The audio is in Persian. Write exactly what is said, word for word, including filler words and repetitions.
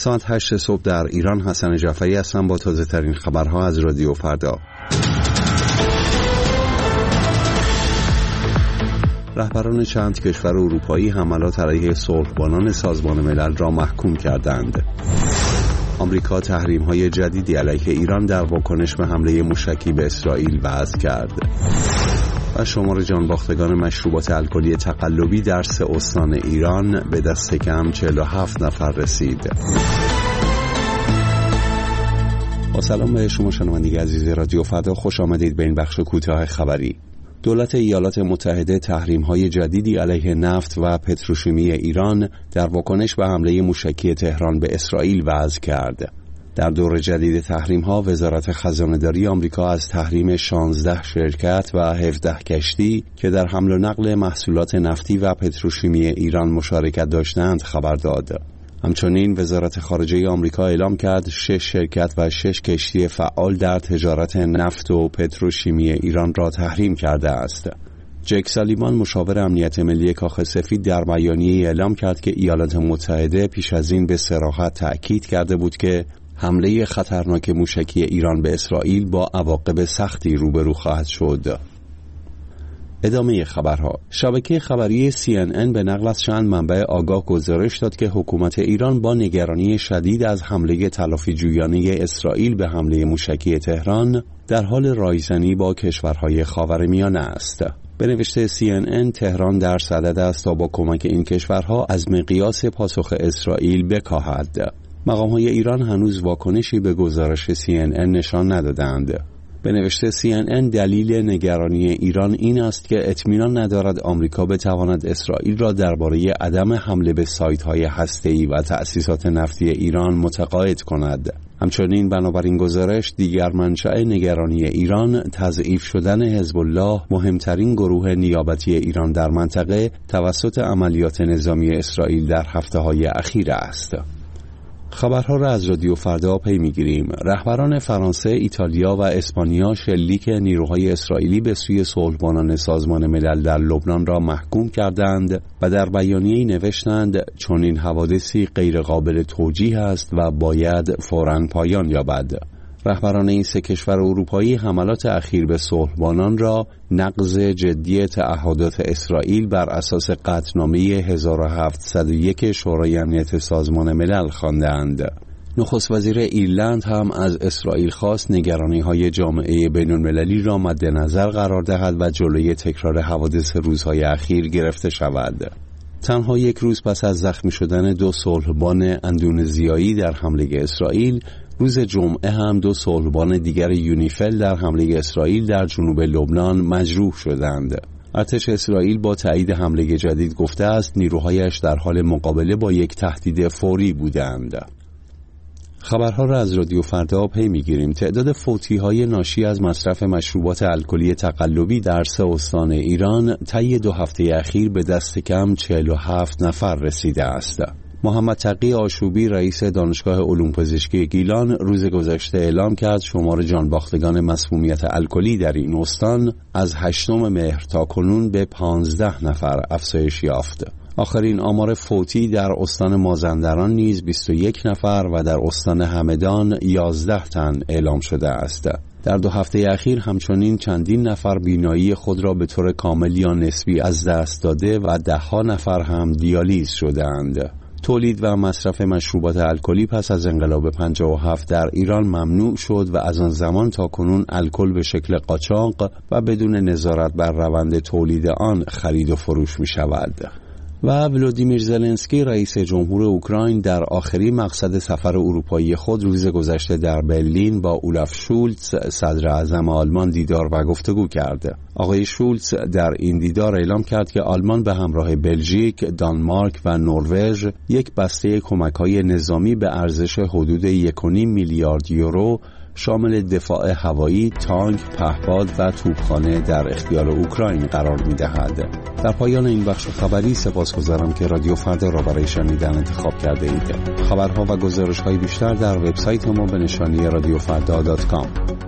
ساعت هشت صبح در ایران. حسن جعفری هستم با تازه ترین خبرها از رادیو فردا. رهبران چند کشور اروپایی حملات علیه صلحبانان سازمان ملل را محکوم کردند. آمریکا تحریم‌های جدیدی علیه ایران در واکنش به حمله موشکی به اسرائیل وضع کرد. و شمار جانباختگان مشروبات الکلی تقلبی در سه استان ایران به دست کم چهل و هفت نفر رسید. با سلام به شما شنوندگان عزیز رادیو فردا، خوش آمدید به این بخش کوتاه خبری. دولت ایالات متحده تحریم‌های جدیدی علیه نفت و پتروشیمی ایران در واکنش به حمله موشکی تهران به اسرائیل وضع کرد. در دور جدید تحریم‌ها وزارت خزانه‌داری آمریکا از تحریم شانزده شرکت و هفده کشتی که در حمل و نقل محصولات نفتی و پتروشیمی ایران مشارکت داشتند خبر داد. همچنین وزارت خارجه آمریکا اعلام کرد شش شرکت و شش کشتی فعال در تجارت نفت و پتروشیمی ایران را تحریم کرده است. جک سالیوان مشاور امنیت ملی کاخ سفید در بیانیه‌ای اعلام کرد که ایالات متحده پیش از این به صراحت تأکید کرده بود که حمله خطرناک موشکی ایران به اسرائیل با عواقب سختی روبرو خواهد شد. ادامه خبرها. شبکه خبری سی ان ان به نقل از چند منبع آگاه گزارش داد که حکومت ایران با نگرانی شدید از حمله تلافی جویانه اسرائیل به حمله موشکی تهران در حال رایزنی با کشورهای خاورمیانه است. به نوشته سی ان ان، تهران در صدد است تا با کمک این کشورها از مقیاس پاسخ اسرائیل بکاهد. مقام‌های ایران هنوز واکنشی به گزارش سی ان ان نشان ندادند. به نوشته سی ان ان، دلیل نگرانی ایران این است که اطمینان ندارد آمریکا بتواند اسرائیل را درباره عدم حمله به سایت‌های هسته‌ای و تأسیسات نفتی ایران متقاعد کند. همچنین بنابراین گزارش دیگر منشأ نگرانی ایران تضعیف شدن حزب الله، مهمترین گروه نیابتی ایران در منطقه، توسط عملیات نظامی اسرائیل در هفته‌های اخیر است. خبرها را از رادیو فردا پی می‌گیریم. رهبران فرانسه، ایتالیا و اسپانیا شلیک نیروهای اسرائیلی به سوی صلحبانان سازمان ملل در لبنان را محکوم کردند و در بیانیه‌ای نوشتند چنین حوادثی غیرقابل توجیه است و باید فوراً پایان یابد. رهبران این سه کشور اروپایی حملات اخیر به صلحبانان را نقض جدی تعهدات اسرائیل بر اساس قطعنامه هزار و هفتصد و یک شورای امنیت سازمان ملل خواندند. نخست وزیر ایرلند هم از اسرائیل خواست نگرانی‌های جامعه بین‌المللی را مد نظر قرار دهد و جلوی تکرار حوادث روزهای اخیر گرفته شود. تنها یک روز پس از زخمی شدن دو صلحبان اندونزیایی در حمله اسرائیل، روز جمعه هم دو صلحبان دیگر یونیفیل در حمله اسرائیل در جنوب لبنان مجروح شدند. ارتش اسرائیل با تایید حمله جدید گفته است نیروهایش در حال مقابله با یک تهدید فوری بودند. خبرها را از رادیو فردا پی می‌گیریم. تعداد فوتی‌های ناشی از مصرف مشروبات الکلی تقلبی در سه استان ایران طی دو هفته اخیر به دست کم چهل و هفت نفر رسیده است. محمد تقی آشوبی، رئیس دانشگاه علوم پزشکی گیلان، روز گذشته اعلام کرد شمار جانباختگان مسمومیت الکلی در این استان از هشتم مهر تا کنون به پانزده نفر افزایش یافت. آخرین آمار فوتی در استان مازندران نیز بیست و یک نفر و در استان همدان یازده تن اعلام شده است. در دو هفته اخیر همچنین چندین نفر بینایی خود را به طور کامل یا نسبی از دست داده و ده‌ها نفر هم دیالیز شدند. تولید و مصرف مشروبات الکلی پس از انقلاب پنجاه و هفت در ایران ممنوع شد و از آن زمان تا کنون الکل به شکل قاچاق و بدون نظارت بر روند تولید آن خرید و فروش می شود. و ولودیمیر زلنسکی، رئیس جمهور اوکراین، در آخرین مقصد سفر اروپایی خود روز گذشته در برلین با اولاف شولتز، صدر اعظم آلمان، دیدار و گفتگو کرد. آقای شولتز در این دیدار اعلام کرد که آلمان به همراه بلژیک، دانمارک و نروژ یک بسته کمک‌های نظامی به ارزش حدود یک و نیم میلیارد یورو شامل دفاع هوایی، تانک، پهپاد و توپخانه در اختیار اوکراین قرار می‌دهد. در پایان این بخش خبری سپاسگزارم که رادیو فردا را برای شنیدن انتخاب کرده اید. خبرها و گزارش‌های بیشتر در وبسایت ما به نشانی رادیو فردا دات کام.